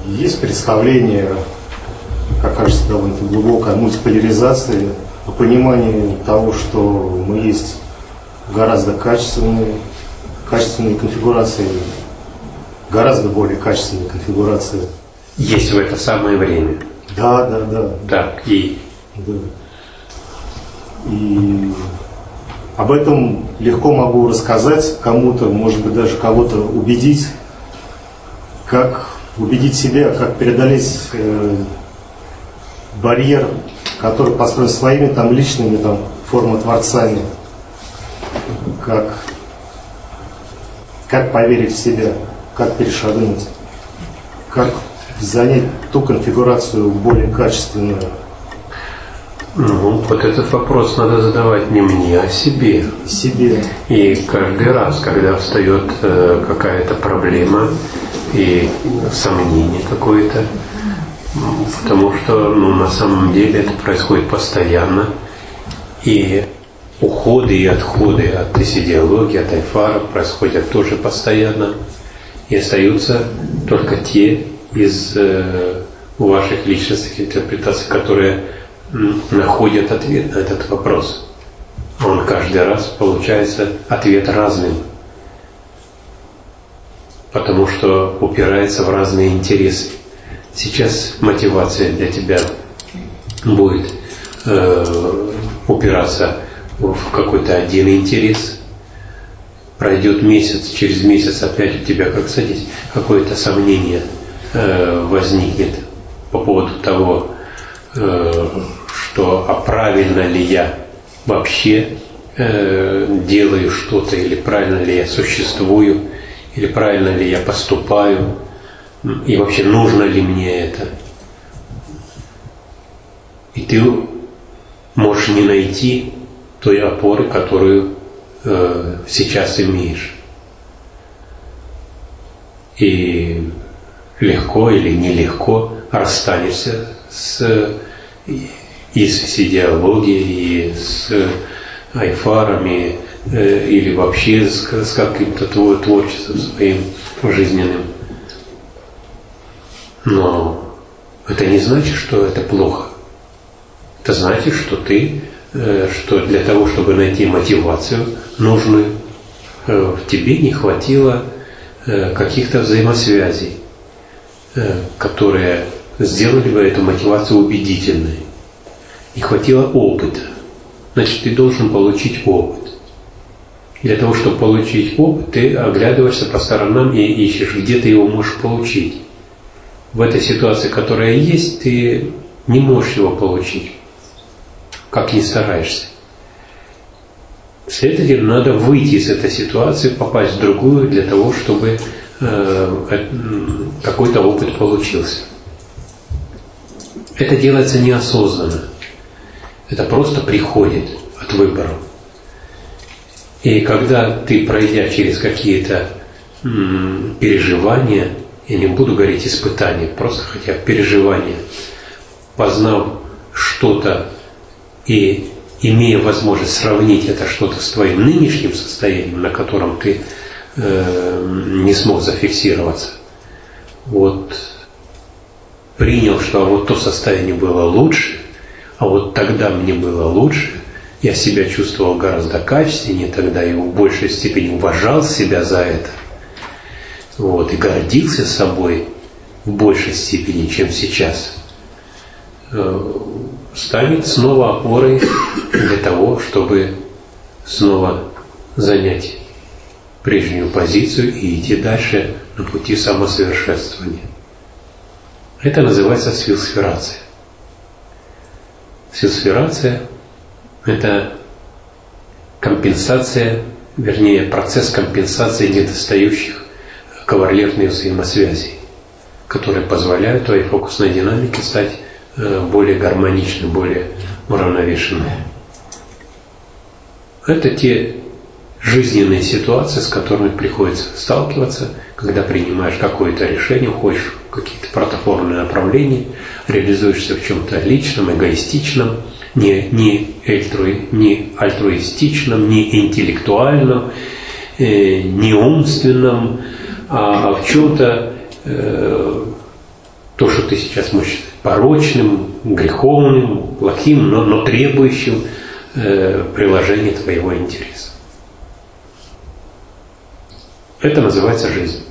Есть представление, как кажется, довольно глубокой мультиполяризации, о понимании того, что мы есть гораздо качественные конфигурации, гораздо более качественные конфигурации. Есть в это самое время. Да. Так, и... Да. И об этом легко могу рассказать кому-то, может быть, даже кого-то убедить, как убедить себя, как преодолеть барьер, который построен своими там личными там формотворцами, как поверить в себя, как перешагнуть, как занять ту конфигурацию более качественную. Ну, вот этот вопрос надо задавать не мне, а себе. Себе. И каждый раз, когда встает какая-то проблема и сомнение какое-то, потому что на самом деле это происходит постоянно, и уходы и отходы от идеологии, от айфара происходят тоже постоянно, и остаются только те из ваших личностных интерпретаций, которые находят ответ на этот вопрос. Он каждый раз получается ответ разным, потому что упирается в разные интересы. Сейчас мотивация для тебя будет упираться в какой-то один интерес. Пройдет месяц, через месяц опять у тебя, как садись, какое-то сомнение возникнет по поводу того, что а правильно ли я вообще делаю что-то, или правильно ли я существую, или правильно ли я поступаю, и вообще нужно ли мне это. И ты можешь не найти той опоры, которую сейчас имеешь. И легко или нелегко расстанешься и с идеологией, и с айфарами, или вообще с каким-то творчеством своим жизненным. Но это не значит, что это плохо. Это значит, что что для того, чтобы найти мотивацию нужную, в тебе не хватило каких-то взаимосвязей, которые сделали бы эту мотивацию убедительной. Не хватило опыта. Значит, ты должен получить опыт. Для того, чтобы получить опыт, ты оглядываешься по сторонам и ищешь, где ты его можешь получить. В этой ситуации, которая есть, ты не можешь его получить, как ни стараешься. Следовательно, надо выйти из этой ситуации, попасть в другую, для того, чтобы какой-то опыт получился. Это делается неосознанно. Это просто приходит от выбора. И когда ты, пройдя через какие-то переживания, я не буду говорить испытания, просто хотя бы переживания, познав что-то и имея возможность сравнить это что-то с твоим нынешним состоянием, на котором ты не смог зафиксироваться, вот принял, что вот то состояние было лучше, а вот тогда мне было лучше, я себя чувствовал гораздо качественнее, тогда и в большей степени уважал себя за это, вот, и гордился собой в большей степени, чем сейчас, станет снова опорой для того, чтобы снова занять прежнюю позицию и идти дальше на пути самосовершенствования. Это называется сфилсферация. Сфилсферация – это компенсация, вернее, процесс компенсации недостающих ковалентных взаимосвязей, которые позволяют твоей фокусной динамике стать более гармоничной, более уравновешенной. Это те жизненные ситуации, с которыми приходится сталкиваться, когда принимаешь какое-то решение, уходишь в какие-то протоформные направления, реализуешься в чем-то личном, эгоистичном, не альтруистичном, не интеллектуальном, не умственном, а в чем-то что ты сейчас можешь считать порочным, греховным, плохим, но требующим приложения твоего интереса. Это называется жизнь.